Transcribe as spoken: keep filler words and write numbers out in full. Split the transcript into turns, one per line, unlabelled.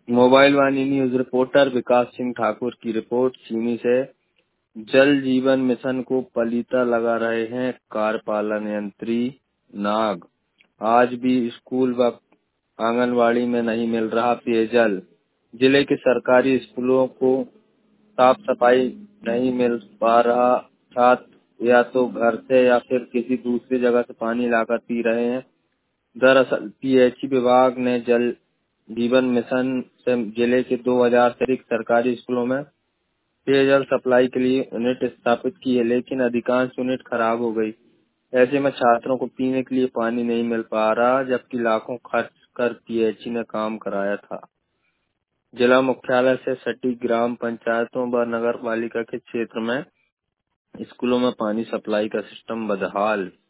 Mobile Vaani news reporter Vikas Singh Thakur की report चीनी से। जल जीवन मिशन को पलीता लगा रहे हैं कार्यपालन यंत्री नाग। आज भी स्कूल व आंगनवाड़ी में नहीं मिल रहा पेयजल। जिले के सरकारी स्कूलों को साफ सफाई नहीं मिल पा रहा। छात्र या तो घर से या फिर किसी दूसरी जगह से पानी लाकर पी रहे हैं। दरअसल पीएचई विभाग ने जल जीवन मिशन से जिले के दो हज़ार से अधिक सरकारी स्कूलों में पेयजल सप्लाई के लिए यूनिट स्थापित की है, लेकिन अधिकांश यूनिट खराब हो गई। ऐसे में छात्रों को पीने के लिए पानी नहीं मिल पा रहा, जबकि लाखों खर्च कर पीएचई ने काम कराया था। जिला मुख्यालय से सटी ग्राम पंचायतों व नगर पालिका के क्षेत्र में स्कूलों में पानी सप्लाई का सिस्टम बदहाल।